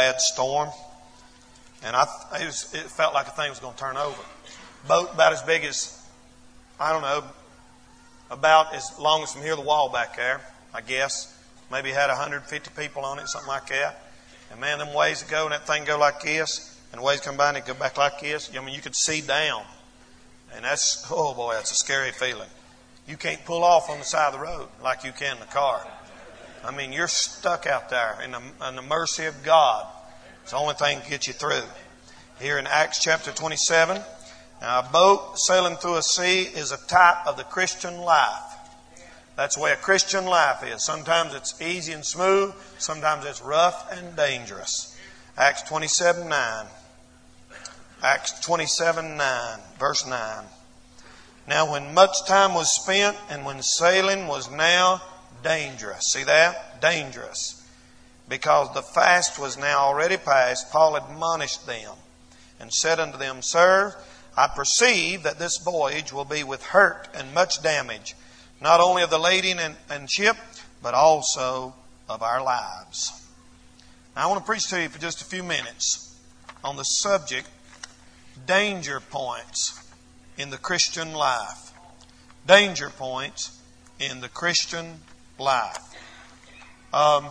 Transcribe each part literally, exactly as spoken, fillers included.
bad storm. And I, it, was, it felt like a thing was going to turn over. Boat about as big as, I don't know, about as long as from here to the wall back there, I guess. Maybe had one hundred fifty people on it, something like that. And man, them waves that go, and that thing go like this, and the waves come by and it go back like this. I mean, you could see down. And that's, oh boy, that's a scary feeling. You can't pull off on the side of the road like you can in the car. I mean, you're stuck out there in the, in the mercy of God. It's the only thing to get you through. Here in Acts chapter twenty-seven, now a boat sailing through a sea is a type of the Christian life. That's the way a Christian life is. Sometimes it's easy and smooth. Sometimes it's rough and dangerous. Acts twenty-seven nine. Acts twenty-seven nine, verse nine. Now when much time was spent and when sailing was now dangerous. See that? Dangerous. Because the fast was now already past, Paul admonished them and said unto them, Sirs, I perceive that this voyage will be with hurt and much damage, not only of the lading and, and ship, but also of our lives. Now I want to preach to you for just a few minutes on the subject, danger points in the Christian life. Danger points in the Christian life. Um,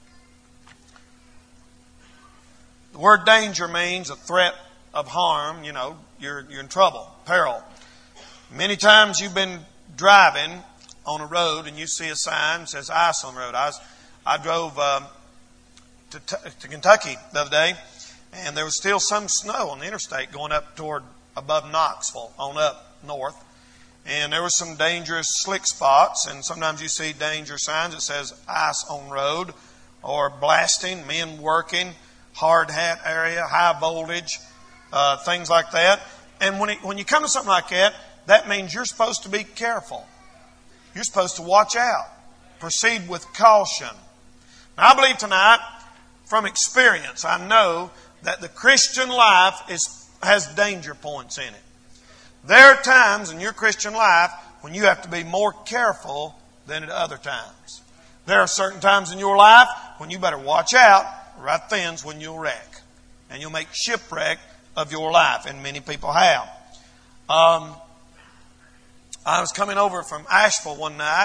the word danger means a threat of harm. You know, you're you're in trouble, peril. Many times you've been driving on a road and you see a sign that says ice on the road. I was, I drove um, to, to Kentucky the other day, and there was still some snow on the interstate going up toward above Knoxville on up north. And there were some dangerous slick spots, and sometimes you see danger signs that says ice on road or blasting, men working, hard hat area, high voltage, uh, things like that. And when it, when you come to something like that, that means you're supposed to be careful. You're supposed to watch out. Proceed with caution. Now, I believe tonight, from experience, I know that the Christian life is has danger points in it. There are times in your Christian life when you have to be more careful than at other times. There are certain times in your life when you better watch out. Right then's when you'll wreck. And you'll make shipwreck of your life. And many people have. Um, I was coming over from Asheville one night.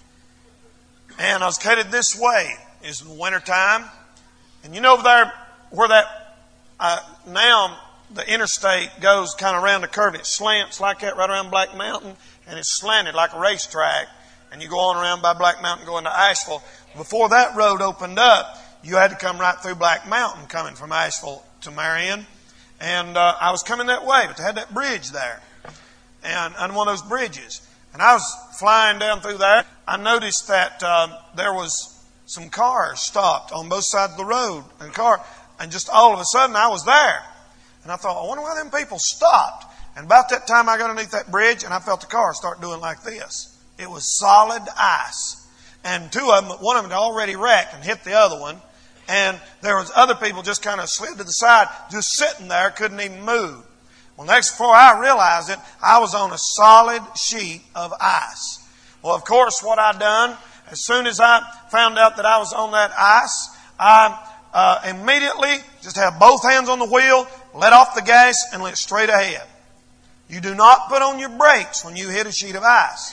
And I was headed this way. It's the winter time. And you know over there where that uh, now the interstate goes kind of around the curve. It slants like that right around Black Mountain. And it's slanted like a racetrack. And you go on around by Black Mountain going to Asheville. Before that road opened up, you had to come right through Black Mountain coming from Asheville to Marion. And uh, I was coming that way, but they had that bridge there. And on one of those bridges. And I was flying down through there. I noticed that uh, there was some cars stopped on both sides of the road. And car, and just all of a sudden I was there. And I thought, I wonder why them people stopped. And about that time I got underneath that bridge and I felt the car start doing like this. It was solid ice. And two of them, one of them had already wrecked and hit the other one. And there was other people just kind of slid to the side, just sitting there, couldn't even move. Well, next, before I realized it, I was on a solid sheet of ice. Well, of course, what I done, as soon as I found out that I was on that ice, I uh, immediately just have both hands on the wheel, let off the gas, and went straight ahead. You do not put on your brakes when you hit a sheet of ice.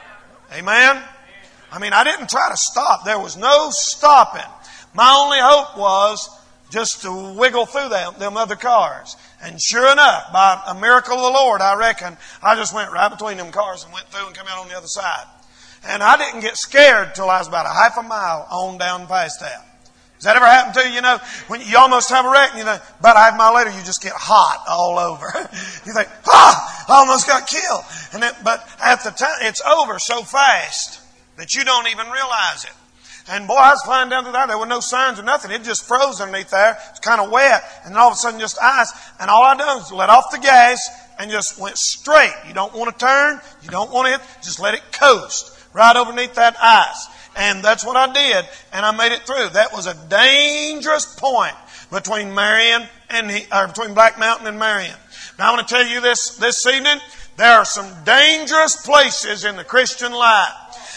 Amen? I mean, I didn't try to stop. There was no stopping. My only hope was just to wiggle through them, them other cars. And sure enough, by a miracle of the Lord, I reckon, I just went right between them cars and went through and came out on the other side. And I didn't get scared till I was about a half a mile on down past that. Has that ever happened to you? You know, when you almost have a wreck and you know, about a half mile later, you just get hot all over. You think, ah, I almost got killed. And then, but at the time, it's over so fast that you don't even realize it. And boy, I was flying down through there. There were no signs or nothing. It just froze underneath there. It's kind of wet. And then all of a sudden just ice. And all I done was let off the gas and just went straight. You don't want to turn. You don't want to hit. Just let it coast right underneath that ice. And that's what I did. And I made it through. That was a dangerous point between Marion and, or between Black Mountain and Marion. Now I want to tell you this, this evening. There are some dangerous places in the Christian life.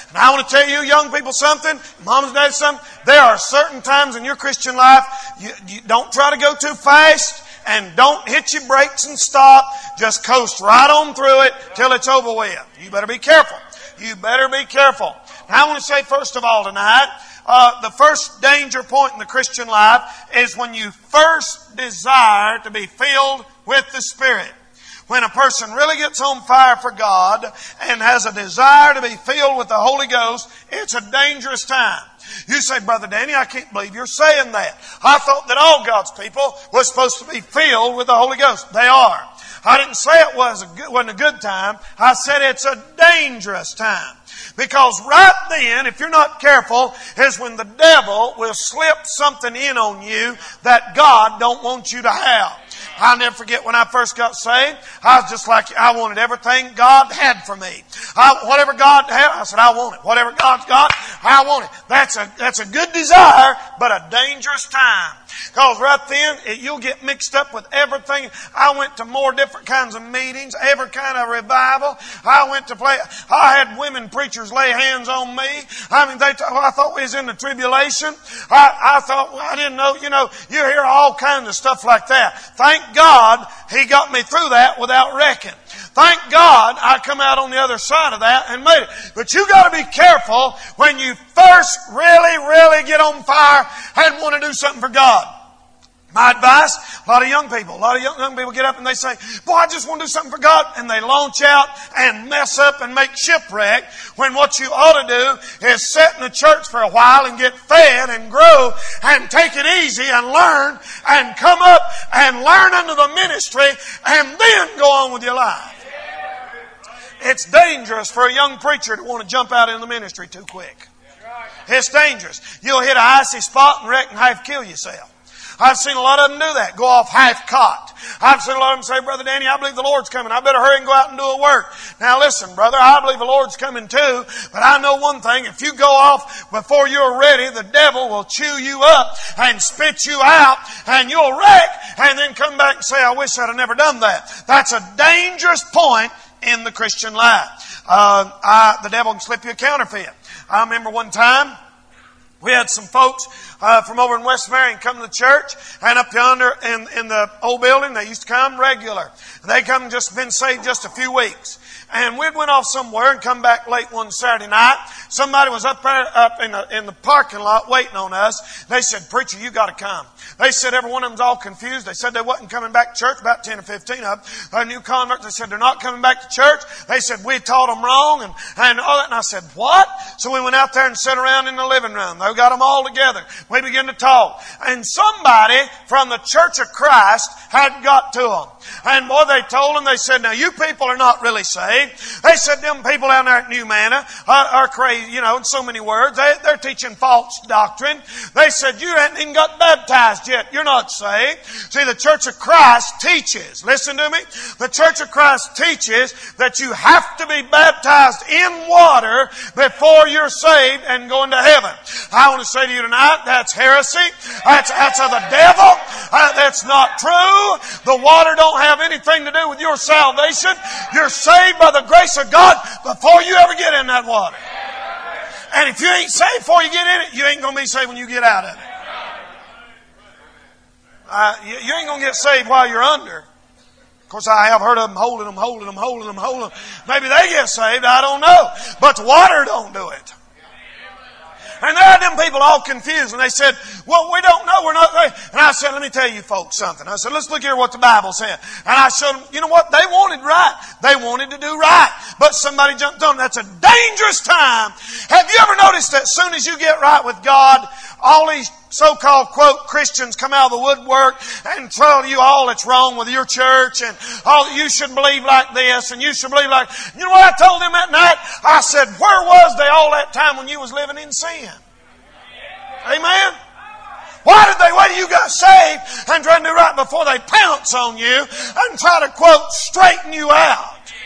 And I want to tell you young people something, moms and dads something. There are certain times in your Christian life, you, you don't try to go too fast and don't hit your brakes and stop. Just coast right on through it till it's over with. You better be careful. You better be careful. Now I want to say first of all tonight, uh, the first danger point in the Christian life is when you first desire to be filled with the Spirit. When a person really gets on fire for God and has a desire to be filled with the Holy Ghost, it's a dangerous time. You say, Brother Danny, I can't believe you're saying that. I thought that all God's people were supposed to be filled with the Holy Ghost. They are. I didn't say it was a good, wasn't a good time. I said it's a dangerous time. Because right then, if you're not careful, is when the devil will slip something in on you that God don't want you to have. I'll never forget when I first got saved. I was just like, I wanted everything God had for me. I, whatever God had, I said, I want it. Whatever God's got, I want it. That's a, that's a good desire, but a dangerous time. Because right then, it, you'll get mixed up with everything. I went to more different kinds of meetings, every kind of revival. I went to play, I had women preachers lay hands on me. I mean, they, I thought we was in the tribulation. I, I thought, well, I didn't know, you know, you hear all kinds of stuff like that. Thank God He got me through that without wrecking. Thank God I come out on the other side of that and made it. But you got to be careful when you first really, really get on fire and want to do something for God. My advice, a lot of young people, a lot of young, young people get up and they say, boy, I just want to do something for God. And they launch out and mess up and make shipwreck when what you ought to do is sit in the church for a while and get fed and grow and take it easy and learn and come up and learn under the ministry and then go on with your life. It's dangerous for a young preacher to want to jump out in the ministry too quick. It's dangerous. You'll hit an icy spot and wreck and half kill yourself. I've seen a lot of them do that. Go off half cocked. I've seen a lot of them say, Brother Danny, I believe the Lord's coming. I better hurry and go out and do a work. Now listen, brother, I believe the Lord's coming too. But I know one thing. If you go off before you're ready, the devil will chew you up and spit you out and you'll wreck and then come back and say, I wish I'd have never done that. That's a dangerous point in the Christian life. Uh, I, the devil can slip you a counterfeit. I remember one time, we had some folks uh, from over in West Marion come to the church, and up yonder in, in the old building, they used to come regular. They come just been saved just a few weeks. And we went off somewhere and come back late one Saturday night. Somebody was up there up in the, in the parking lot waiting on us. They said, Preacher, you got to come. They said every one of them's all confused. They said they wasn't coming back to church, about ten or fifteen of them. A new convert, they said they're not coming back to church. They said we taught them wrong and, and all that. And I said, what? So we went out there and sat around in the living room. They got them all together. We began to talk. And somebody from the Church of Christ had got to them. And boy, they told them, they said, now you people are not really saved. They said, them people down there at New Manna are, are crazy, you know, in so many words. They, they're teaching false doctrine. They said, you haven't even got baptized yet. You're not saved. See, the Church of Christ teaches, listen to me, the Church of Christ teaches that you have to be baptized in water before you're saved and go into heaven. I want to say to you tonight, that's heresy. That's, that's of the devil. Uh, that's not true. The water don't have anything to do with your salvation. You're saved by the grace of God before you ever get in that water. And if you ain't saved before you get in it, you ain't going to be saved when you get out of it. Uh, you, you ain't going to get saved while you're under. Of course, I have heard of them holding them, holding them, holding them, holding them. Maybe they get saved. I don't know. But the water don't do it. And there are them people all confused. And they said, well, we don't know. We're not there. And I said, let me tell you folks something. I said, let's look here what the Bible said. And I showed them, you know what? They wanted right. They wanted to do right. But somebody jumped on. That's a dangerous time. Have you ever noticed that as soon as you get right with God, all these so-called, quote, Christians come out of the woodwork and tell you all that's wrong with your church and all you should believe like this and you should believe like... You know what I told them that night? I said, where was they all that time when you was living in sin? Amen? Why did they wait till you got saved and try to do right before they pounce on you and try to, quote, straighten you out?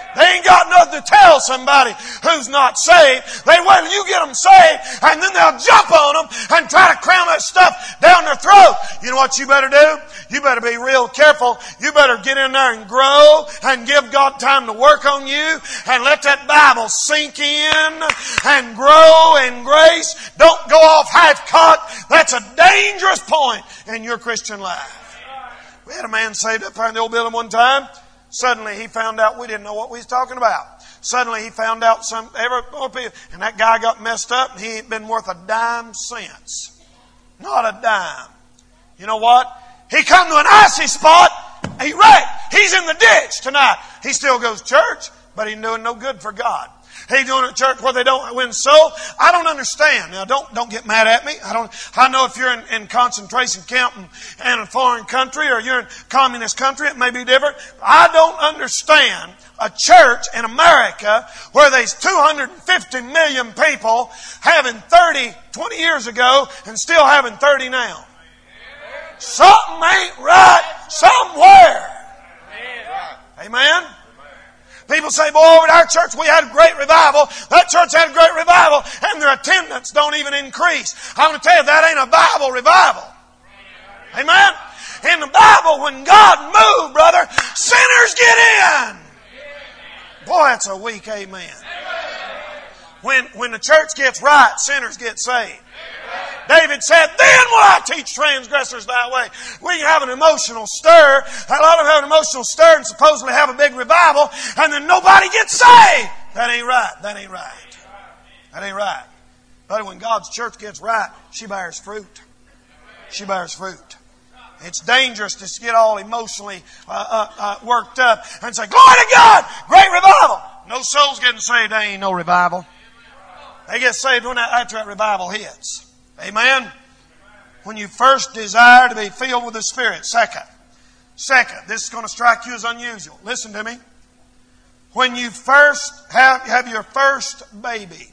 They ain't got nothing to tell somebody who's not saved. They wait till you get them saved, and then they'll jump on them and try to cram that stuff down their throat. You know what you better do? You better be real careful. You better get in there and grow and give God time to work on you and let that Bible sink in and grow in grace. Don't go off half-cocked. That's a dangerous point in your Christian life. We had a man saved up there in the old building one time. Suddenly he found out we didn't know what we was talking about. Suddenly he found out some, every, and that guy got messed up and he ain't been worth a dime since. Not a dime. You know what? He come to an icy spot, he wrecked. He's in the ditch tonight. He still goes to church, but he's doing no good for God. He's doing it at church where they don't win soul. I don't understand. Now, don't don't get mad at me. I don't. I know if you're in, in concentration camp in, in a foreign country or you're in communist country, it may be different. I don't understand a church in America where there's two hundred fifty million people having thirty, twenty years ago and still having thirty now. Something ain't right somewhere. Amen? People say, boy, over at our church we had a great revival. That church had a great revival, and their attendance don't even increase. I'm going to tell you, that ain't a Bible revival. Amen? In the Bible, when God moved, brother, sinners get in. Boy, that's a weak amen. When, when the church gets right, sinners get saved. David said, then will I teach transgressors thy way. We can have an emotional stir. A lot of them have an emotional stir and supposedly have a big revival, and then nobody gets saved. That ain't right. That ain't right. That ain't right. But when God's church gets right, she bears fruit. She bears fruit. It's dangerous to get all emotionally uh, uh, uh, worked up and say, glory to God, great revival. No souls getting saved, there ain't no revival. They get saved when that, after that revival hits. Amen? When you first desire to be filled with the Spirit. Second. Second. This is going to strike you as unusual. Listen to me. When you first have, have your first baby.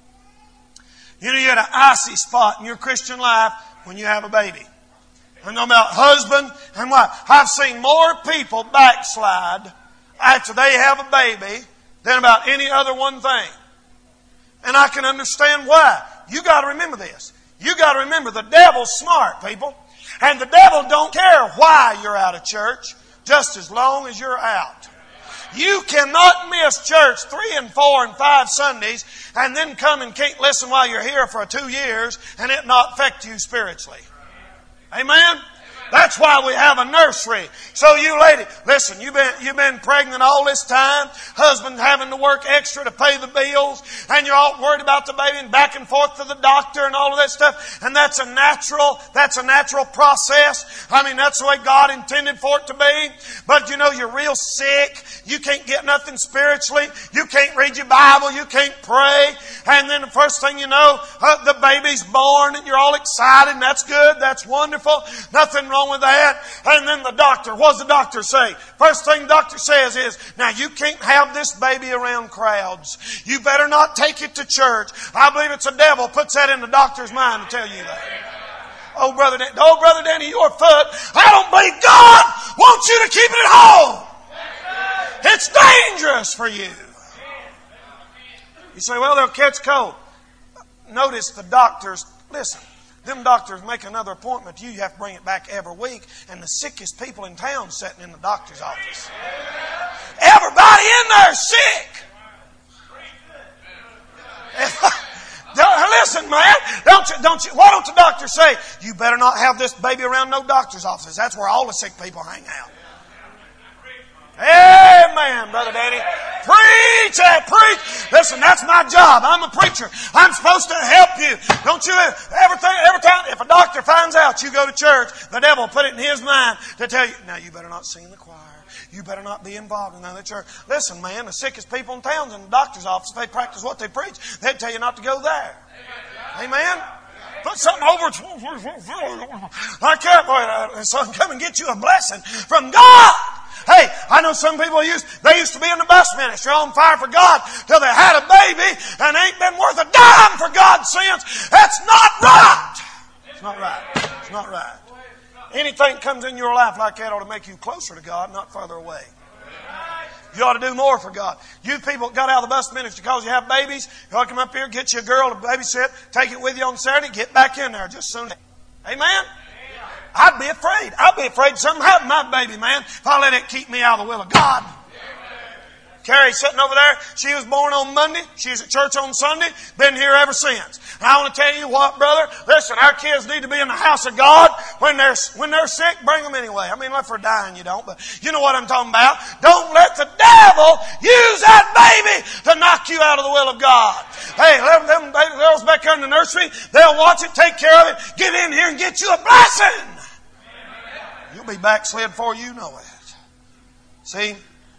You know, you had an icy spot in your Christian life when you have a baby. I'm talking about husband and wife. I've seen more people backslide after they have a baby than about any other one thing. And I can understand why. You got to remember this. You got to remember the devil's smart, people. And the devil don't care why you're out of church, just as long as you're out. You cannot miss church three and four and five Sundays and then come and can't listen while you're here for two years and it not affect you spiritually. Amen? That's why we have a nursery. So you lady, listen, you've been, you've been pregnant all this time. Husband having to work extra to pay the bills. And you're all worried about the baby and back and forth to the doctor and all of that stuff. And that's a natural, that's a natural process. I mean, that's the way God intended for it to be. But you know, you're real sick. You can't get nothing spiritually. You can't read your Bible. You can't pray. And then the first thing you know, uh, the baby's born and you're all excited. And that's good. That's wonderful. Nothing wrong with that. And then the doctor, what does the doctor say? First thing the doctor says is, now you can't have this baby around crowds. You better not take it to church. I believe it's the devil puts that in the doctor's mind to tell you that. Oh, brother, oh, brother Danny, your foot. I don't believe God wants you to keep it at home. It's dangerous for you. You say, well, they'll catch cold. Notice the doctors, listen, them doctors make another appointment to you. You have to bring it back every week. And the sickest people in town sitting in the doctor's office. Everybody in there sick. Listen, man, don't you, don't you, why don't the doctor say, you better not have this baby around no doctor's offices. That's where all the sick people hang out. Amen, Brother Danny. Preach that, preach. Listen, that's my job. I'm a preacher. I'm supposed to help you. Don't you, everything, every time, if a doctor finds out you go to church, the devil will put it in his mind to tell you, now you better not sing the choir. You better not be involved in another church. Listen, man, the sickest people in town in the doctor's office, if they practice what they preach, they'd tell you not to go there. Amen? Put something over like that, boy, son, come and get you a blessing from God. Hey, I know some people used, they used to be in the bus ministry on fire for God till they had a baby and ain't been worth a dime for God since. That's not right. It's not right. It's not right. Anything comes in your life like that ought to make you closer to God, not further away. You ought to do more for God. You people got out of the bus ministry because you have babies. You ought to come up here, get you a girl to babysit, take it with you on Saturday, get back in there just soon. Amen? I'd be afraid. I'd be afraid something happened to my baby, man, if I let it keep me out of the will of God. Carrie sitting over there, she was born on Monday. She was at church on Sunday. Been here ever since. And I want to tell you what, brother. Listen, our kids need to be in the house of God. When they're, when they're sick, bring them anyway. I mean, if they're dying, you don't. But you know what I'm talking about. Don't let the devil use that baby to knock you out of the will of God. Hey, let them, them girls back there in the nursery, they'll watch it, take care of it, get in here and get you a blessing. You'll be backslid before you know it. See?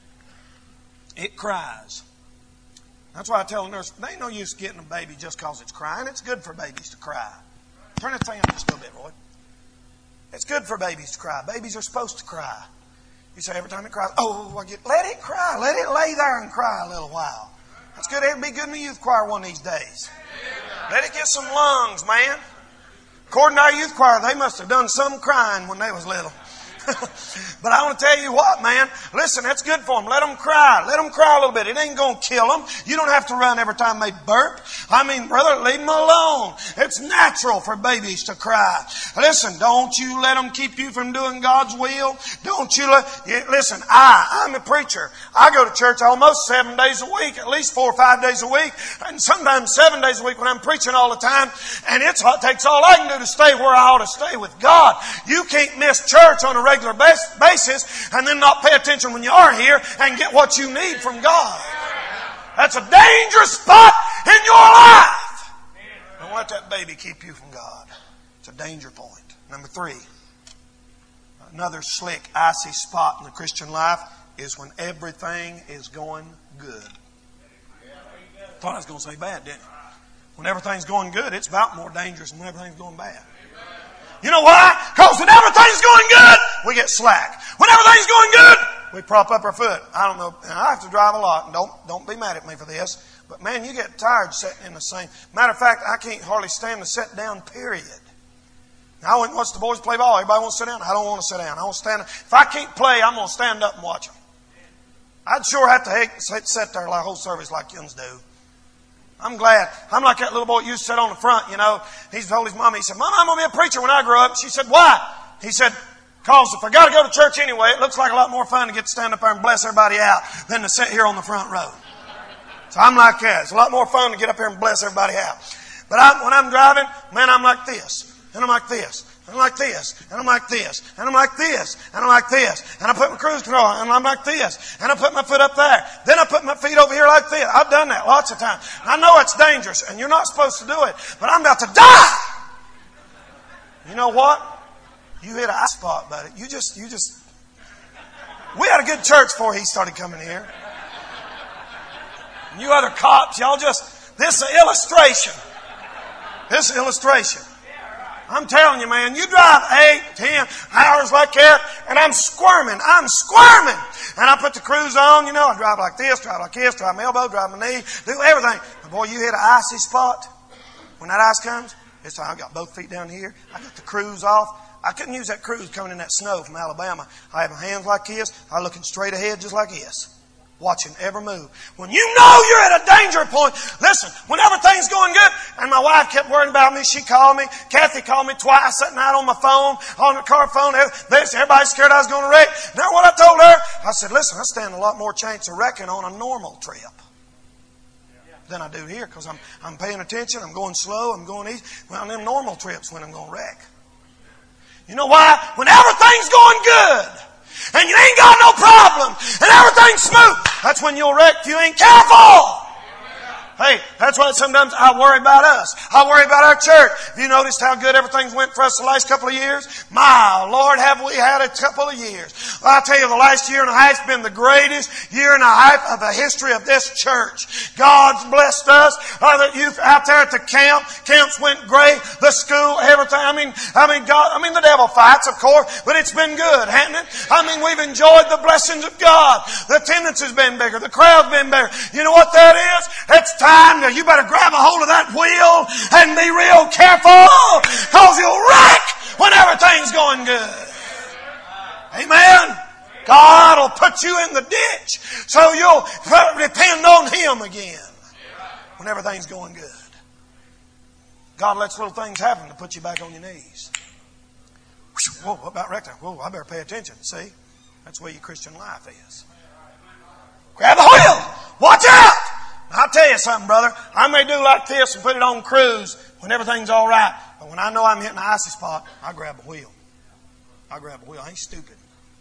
It cries. That's why I tell the nurse, there ain't no use getting a baby just because it's crying. It's good for babies to cry. Turn that thing up just a little bit, Roy. It's good for babies to cry. Babies are supposed to cry. You say every time it cries, oh, I get, let it cry. Let it lay there and cry a little while. That's good. It'll be good in the youth choir one of these days. Let it get some lungs, man. According to our youth choir, they must have done some crying when they was little. But I want to tell you what, man. Listen, that's good for them. Let them cry. Let them cry a little bit. It ain't going to kill them. You don't have to run every time they burp. I mean, brother, leave them alone. It's natural for babies to cry. Listen, don't you let them keep you from doing God's will. Don't you let... Listen, I, I'm a preacher. I go to church almost seven days a week, at least four or five days a week, and sometimes seven days a week when I'm preaching all the time. And it's, it takes all I can do to stay where I ought to stay with God. You can't miss church on a regular regular basis and then not pay attention when you are here and get what you need from God. That's a dangerous spot in your life. Don't let that baby keep you from God. It's a danger point. Number three, another slick, icy spot in the Christian life is when everything is going good. Thought I was going to say bad, didn't I? When everything's going good, it's about more dangerous than when everything's going bad. You know why? Because when everything's going good, we get slack. When everything's going good, we prop up our foot. I don't know. I have to drive a lot. And don't, don't be mad at me for this. But man, you get tired sitting in the same. Matter of fact, I can't hardly stand to sit down, period. Now, I went and watched the boys play ball. Everybody wants to sit down. I don't want to sit down. I want to stand up. If I can't play, I'm going to stand up and watch them. I'd sure have to hate, sit there like whole service like you do. I'm glad. I'm like that little boy that used to sit on the front, you know. He told his mom, he said, Mom, I'm going to be a preacher when I grow up. She said, why? He said, because if I got to go to church anyway, it looks like a lot more fun to get to stand up there and bless everybody out than to sit here on the front row. So I'm like that. It's a lot more fun to get up here and bless everybody out. But I, when I'm driving, man, I'm like this. And I'm like this. And I'm like this, and I'm like this, and I'm like this, and I'm like this, and I put my cruise control on, and I'm like this, and I put my foot up there. Then I put my feet over here like this. I've done that lots of times. I know it's dangerous, and you're not supposed to do it, but I'm about to die. You know what? You hit a high spot, buddy. You just, you just... We had a good church before he started coming here. And you other cops, y'all just... This is an illustration. This is an illustration. I'm telling you, man, you drive eight, ten hours like that, and I'm squirming. I'm squirming. And I put the cruise on, you know, I drive like this, drive like this, drive my elbow, drive my knee, do everything. But boy, you hit an icy spot. When that ice comes, it's time I got both feet down here. I got the cruise off. I couldn't use that cruise coming in that snow from Alabama. I have my hands like this. I'm looking straight ahead just like this. Watching every move. When you know you're at a danger point, listen, when everything's going good, and my wife kept worrying about me, she called me, Kathy called me twice that night on my phone, on the car phone, everybody's scared I was going to wreck. Now what I told her, I said, listen, I stand a lot more chance of wrecking on a normal trip than I do here, because I'm, I'm paying attention, I'm going slow, I'm going easy. Well, on them normal trips when I'm going to wreck. You know why? When everything's going good, and you ain't got no problem, and everything's smooth, that's when you'll wreck if you ain't careful. Hey, that's why sometimes I worry about us. I worry about our church. Have you noticed how good everything's went for us the last couple of years? My Lord, have we had a couple of years. Well, I'll tell you, the last year and a half has been the greatest year and a half of the history of this church. God's blessed us. Other youth out there at the camp. Camps went great. The school, everything. I mean, I mean, God, I mean, the devil fights, of course, but it's been good, hasn't it? I mean, we've enjoyed the blessings of God. The attendance has been bigger. The crowd's been bigger. You know what that is? It's time. Now you better grab a hold of that wheel and be real careful, because you'll wreck when everything's going good. Amen? God will put you in the ditch so you'll depend on Him again when everything's going good. God lets little things happen to put you back on your knees. Whoa, what about right there? Whoa, I better pay attention. See? That's the way your Christian life is. Grab the wheel! Watch out! I'll tell you something, brother. I may do like this and put it on cruise when everything's all right. But when I know I'm hitting an icy spot, I grab a wheel. I grab a wheel. I ain't stupid.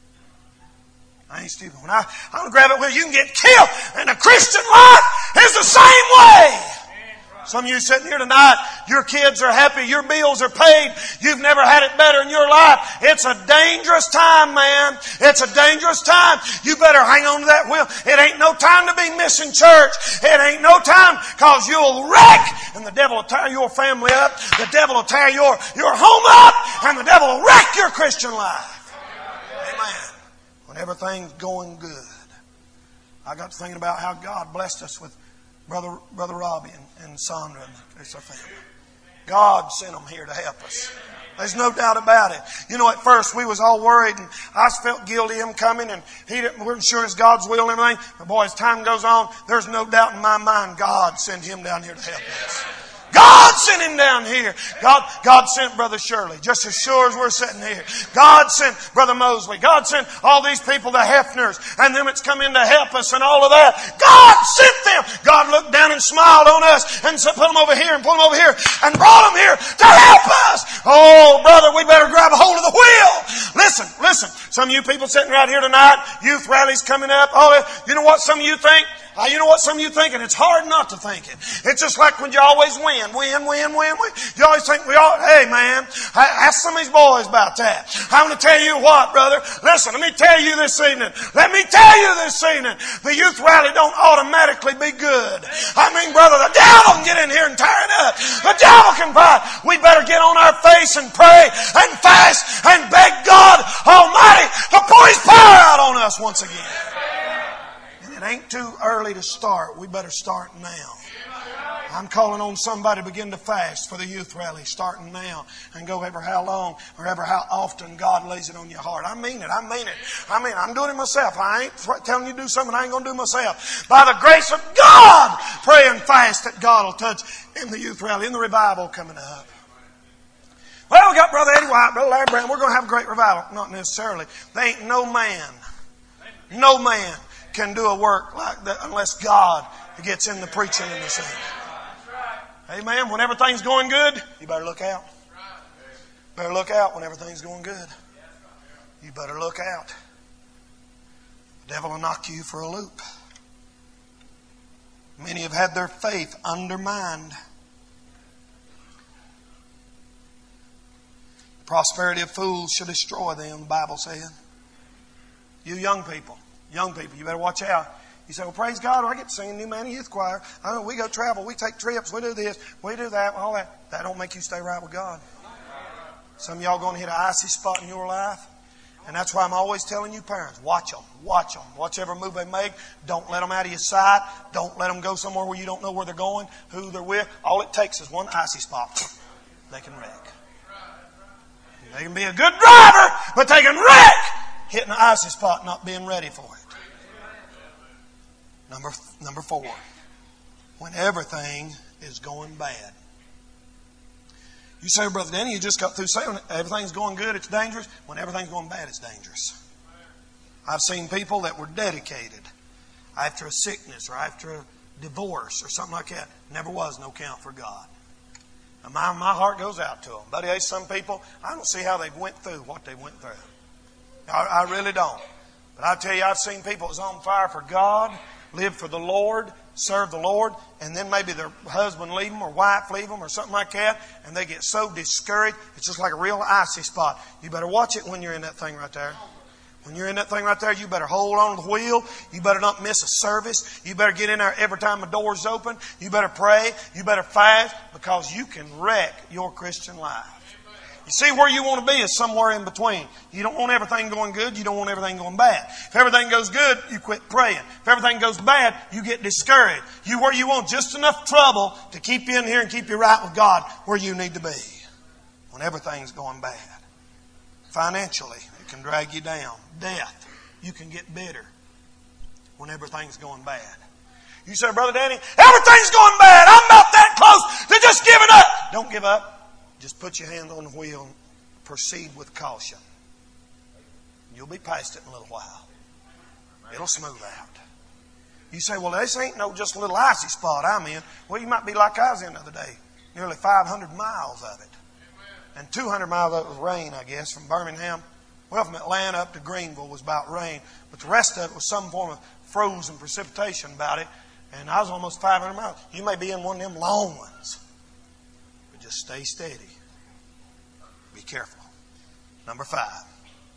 I ain't stupid. When I, I'm going to grab a wheel, you can get killed. And the Christian life is the same way. Some of you sitting here tonight, your kids are happy, your bills are paid, you've never had it better in your life. It's a dangerous time, man. It's a dangerous time. You better hang on to that wheel. It ain't no time to be missing church. It ain't no time, because you'll wreck, and the devil will tear your family up. The devil will tear your, your home up, and the devil will wreck your Christian life. Amen. When everything's going good. I got to thinking about how God blessed us with Brother Brother Robbie and, and Sandra and their family. God sent them here to help us. There's no doubt about it. You know, at first we was all worried, and I felt guilty of him coming, and he didn't, we weren't sure it's God's will and everything. But boy, as time goes on, there's no doubt in my mind God sent him down here to help us. God sent him down here. God, God sent Brother Shirley, just as sure as we're sitting here. God sent Brother Mosley. God sent all these people, the Hefners, and them that's come in to help us and all of that. God sent them. God looked down and smiled on us and said, put them over here and put them over here and brought them here to help us. Oh, brother, we better grab a hold of the wheel. Listen, listen. Some of you people sitting right here tonight, youth rallies coming up. Oh, you know what some of you think? Uh, you know what some of you think? And it's hard not to think it. It's just like when you always win, win, win, win, win. You always think we all, hey man, ask some of these boys about that. I'm going to tell you what, brother. Listen, let me tell you this evening. Let me tell you this evening. The youth rally don't automatically be good. I mean, brother, the devil can get in here and tear it up. The devil can fight. We better get on our face and pray and fast and beg God Almighty to pour His power out on us once again. It ain't too early to start. We better start now. I'm calling on somebody to begin to fast for the youth rally, starting now, and go ever how long or ever how often God lays it on your heart. I mean it. I mean it. I mean, I'm doing it myself. I ain't telling you to do something I ain't going to do myself. By the grace of God, pray and fast that God will touch in the youth rally, in the revival coming up. Well, we got Brother Eddie White, Brother Larry Brown. We're going to have a great revival. Not necessarily. There ain't no man, no man can do a work like that unless God gets in the preaching and the singing. Amen. When everything's going good, you better look out. Better look out when everything's going good. You better look out. The devil will knock you for a loop. Many have had their faith undermined. The prosperity of fools shall destroy them, the Bible said. You young people. Young people, you better watch out. You say, well, praise God, I get to sing in New Man Youth Choir. I know we go travel, we take trips, we do this, we do that, all that. That don't make you stay right with God. Some of y'all going to hit an icy spot in your life. And that's why I'm always telling you parents, watch them, watch them. Watch every move they make. Don't let them out of your sight. Don't let them go somewhere where you don't know where they're going, who they're with. All it takes is one icy spot. They can wreck. They can be a good driver, but they can wreck hitting an icy spot, not being ready for it. Number, number four, when everything is going bad. You say, Brother Danny, you just got through saying everything's going good, it's dangerous. When everything's going bad, it's dangerous. I've seen people that were dedicated after a sickness or after a divorce or something like that. Never was no count for God. And my, my heart goes out to them. Buddy, there's some people, I don't see how they went through what they went through. I, I really don't. But I tell you, I've seen people that's on fire for God, live for the Lord, serve the Lord, and then maybe their husband leave them or wife leave them or something like that, and they get so discouraged. It's just like a real icy spot. You better watch it when you're in that thing right there. When you're in that thing right there, you better hold on to the wheel. You better not miss a service. You better get in there every time the door's open. You better pray. You better fast, because you can wreck your Christian life. You see, where you want to be is somewhere in between. You don't want everything going good. You don't want everything going bad. If everything goes good, you quit praying. If everything goes bad, you get discouraged. You where you want just enough trouble to keep you in here and keep you right with God where you need to be. When everything's going bad. Financially, it can drag you down. Death. you can get bitter when everything's going bad. You say, Brother Danny, everything's going bad. I'm about that close to just giving up. Don't give up. Just put your hand on the wheel and proceed with caution. You'll be past it in a little while. It'll smooth out. You say, well, this ain't no just a little icy spot I'm in. Well, you might be like I was in the other day. Nearly five hundred miles of it. And two hundred miles of it was rain, I guess, from Birmingham. Well, from Atlanta up to Greenville was about rain. But the rest of it was some form of frozen precipitation about it. And I was almost five hundred miles. You may be in one of them long ones. But just stay steady. Be careful. Number five.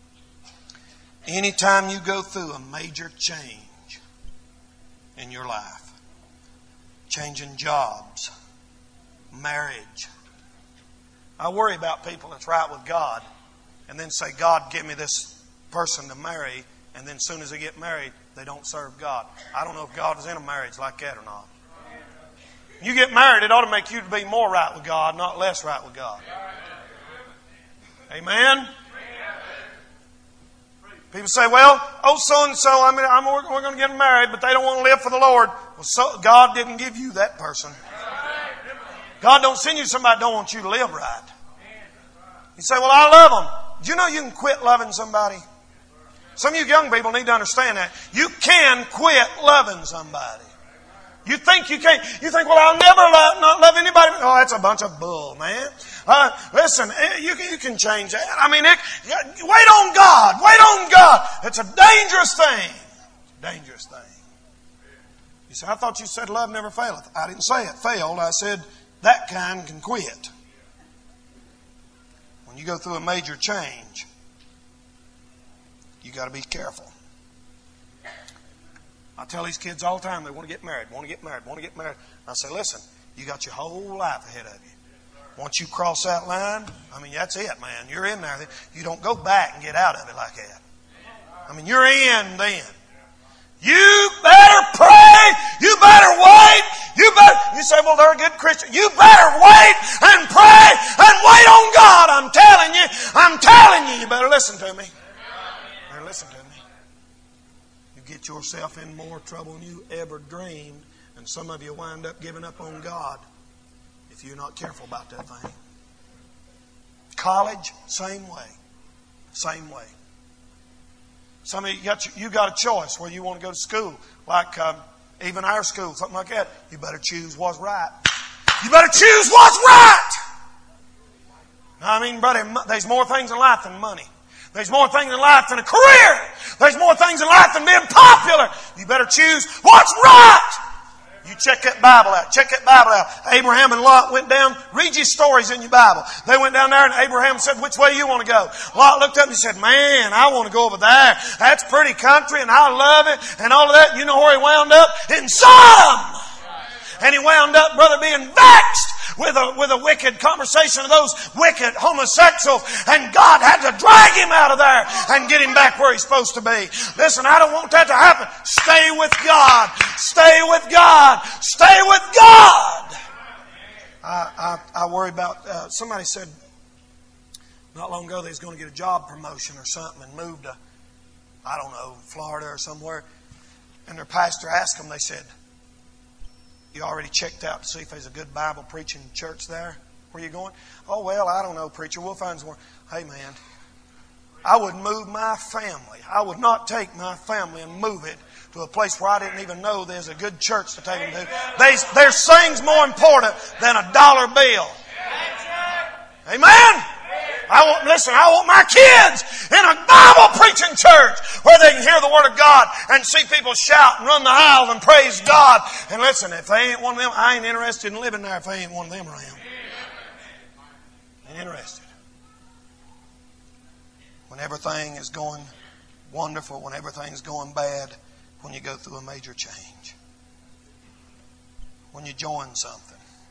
Anytime you go through a major change in your life, changing jobs, marriage. I worry about people that's right with God and then say, God, give me this person to marry, and then as soon as they get married, they don't serve God. I don't know if God is in a marriage like that or not. You get married, it ought to make you to be more right with God, not less right with God. Amen? People say, well, oh, so-and-so, I mean, I'm, we're going to get married, but they don't want to live for the Lord. Well, so, God didn't give you that person. God don't send you somebody that don't want you to live right. You say, well, I love them. Do you know you can quit loving somebody? Some of you young people need to understand that. You can quit loving somebody. You think you can't. You think, well, I'll never love, not love anybody. Oh, that's a bunch of bull, man. Uh, listen, you, you can change that. I mean, it, wait on God. Wait on God. It's a dangerous thing. It's a dangerous thing. You say, I thought you said love never faileth. I didn't say it failed. I said that kind can quit. When you go through a major change, you got to be careful. I tell these kids all the time they want to get married, want to get married, want to get married. And I say, listen, you got your whole life ahead of you. Once you cross that line, I mean, that's it, man. You're in there. You don't go back and get out of it like that. I mean, you're in then. You better pray. You better wait. You better. You say, well, they're a good Christian. You better wait and pray and wait on God. I'm telling you. I'm telling you. You better listen to me. You better listen to me. You get yourself in more trouble than you ever dreamed, and some of you wind up giving up on God if you're not careful about that thing. College, same way. Same way. Some of you got, you got a choice where you want to go to school, like um, even our school, something like that. You better choose what's right. You better choose what's right. Now, I mean, brother, there's more things in life than money. There's more things in life than a career. There's more things in life than being popular. You better choose what's right. You check that Bible out. Check that Bible out. Abraham and Lot went down. Read your stories in your Bible. They went down there and Abraham said, which way you want to go? Lot looked up and he said, man, I want to go over there. That's pretty country and I love it and all of that. You know where he wound up? In Sodom. And he wound up, brother, being vexed with a, with a wicked conversation of those wicked homosexuals. And God had to drag him out of there and get him back where he's supposed to be. Listen, I don't want that to happen. Stay with God. Stay with God. Stay with God. I, I, I worry about, uh, somebody said not long ago they was going to get a job promotion or something and move to, I don't know, Florida or somewhere. And their pastor asked them, they said, you already checked out to see if there's a good Bible preaching church there? Where you going? Oh, well, I don't know, preacher. We'll find somewhere. Hey, man, I would move my family. I would not take my family and move it to a place where I didn't even know there's a good church to take them to. There's, there's things more important than a dollar bill. Amen? I want, listen, I want my kids in a Bible preaching church where they can hear the Word of God and see people shout and run the aisle and praise God. And listen, if they ain't one of them, I ain't interested in living there if they ain't one of them around. Ain't interested. When everything is going wonderful, when everything's going bad, when you go through a major change. When you join something.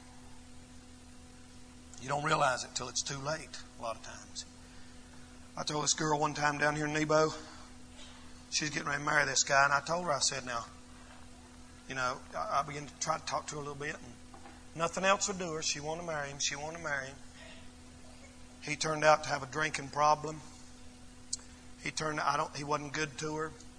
You don't realize it till it's too late a lot of times. I told this girl one time down here in Nebo, she's getting ready to marry this guy, and I told her, I said, now, you know, I, I began to try to talk to her a little bit, and nothing else would do her. She wanted to marry him. She wanted to marry him. He turned out to have a drinking problem. He turned I don't he wasn't good to her.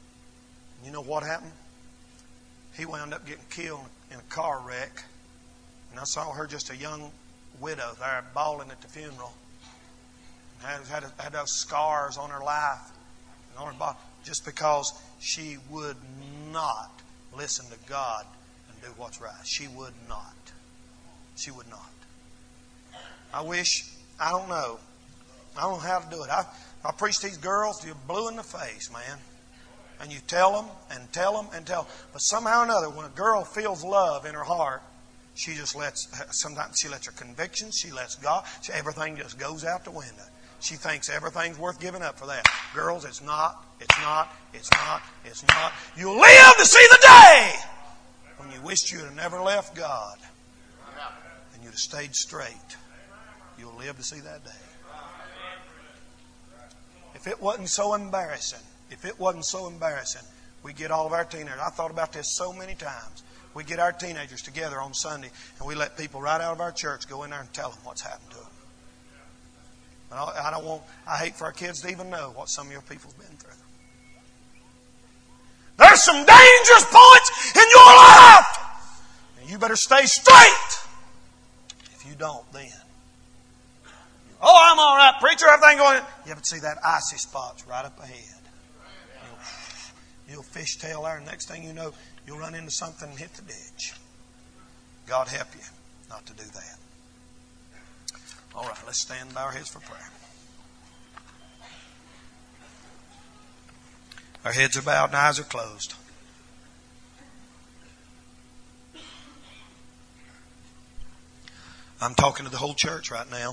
You know what happened? He wound up getting killed in a car wreck. And I saw her, just a young widow there, bawling at the funeral. Had, had, had those scars on her life and on her body, just because she would not listen to God and do what's right. She would not. She would not. I wish, I don't know. I don't know how to do it. I, I preach these girls, you're blue in the face, man. And you tell them and tell them and tell them. But somehow or another, when a girl feels love in her heart, she just lets, sometimes she lets her convictions, she lets God, she, everything just goes out the window. She thinks everything's worth giving up for that. Girls, it's not, it's not, it's not, it's not. You'll live to see the day when you wished you'd have never left God and you'd have stayed straight. You'll live to see that day. If it wasn't so embarrassing, if it wasn't so embarrassing, we get all of our teenagers. I thought about this so many times. We get our teenagers together on Sunday and we let people right out of our church go in there and tell them what's happened to them. I don't want, I hate for our kids to even know what some of your people's been through. There's some dangerous points in your life. And you better stay straight. If you don't, then. Oh, I'm all right, preacher. Everything going. Yeah, but see that icy spot's right up ahead. You'll, you'll fishtail there, and next thing you know, you'll run into something and hit the ditch. God help you not to do that. All right, let's stand by our heads for prayer. Our heads are bowed and eyes are closed. I'm talking to the whole church right now.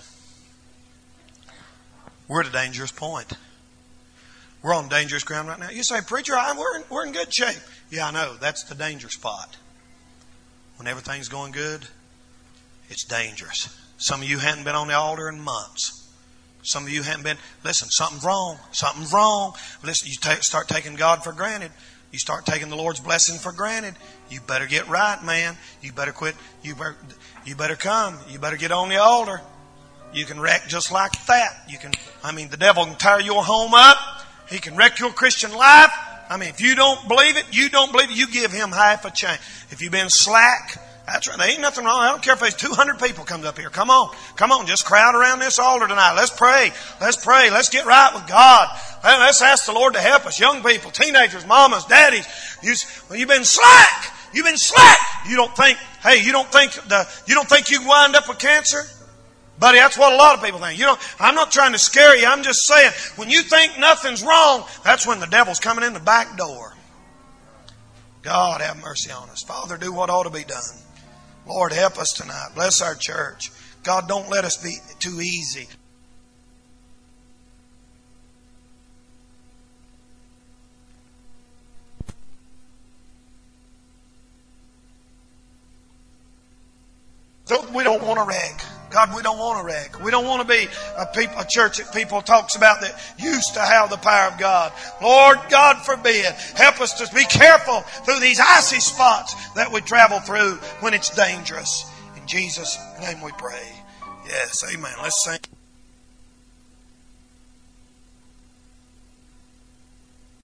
We're at a dangerous point. We're on dangerous ground right now. You say, preacher, I, we're, in, we're in good shape. Yeah, I know. That's the danger spot. When everything's going good, it's dangerous. Some of you hadn't been on the altar in months. Some of you hadn't been. Listen, something's wrong. Something's wrong. Listen, you ta- start taking God for granted. You start taking the Lord's blessing for granted. You better get right, man. You better quit. You better, you better come. You better get on the altar. You can wreck just like that. You can. I mean, the devil can tear your home up. He can wreck your Christian life. I mean, if you don't believe it, you don't believe it. You give him half a chance. If you've been slack. That's right. There ain't nothing wrong. I don't care if there's two hundred people comes up here. Come on. Come on. Just crowd around this altar tonight. Let's pray. Let's pray. Let's get right with God. Let's ask the Lord to help us. Young people, teenagers, mamas, daddies. You, well, you've been slack. You've been slack. You don't think, hey, you don't think the, you don't think you can wind up with cancer? Buddy, that's what a lot of people think. You know, I'm not trying to scare you. I'm just saying, when you think nothing's wrong, that's when the devil's coming in the back door. God have mercy on us. Father, do what ought to be done. Lord, help us tonight. Bless our church. God, don't let us be too easy. We don't want to wreck. God, we don't want to wreck. We don't want to be a, people, a church that people talks about that used to have the power of God. Lord, God forbid. Help us to be careful through these icy spots that we travel through when it's dangerous. In Jesus' name we pray. Yes, amen. Let's sing.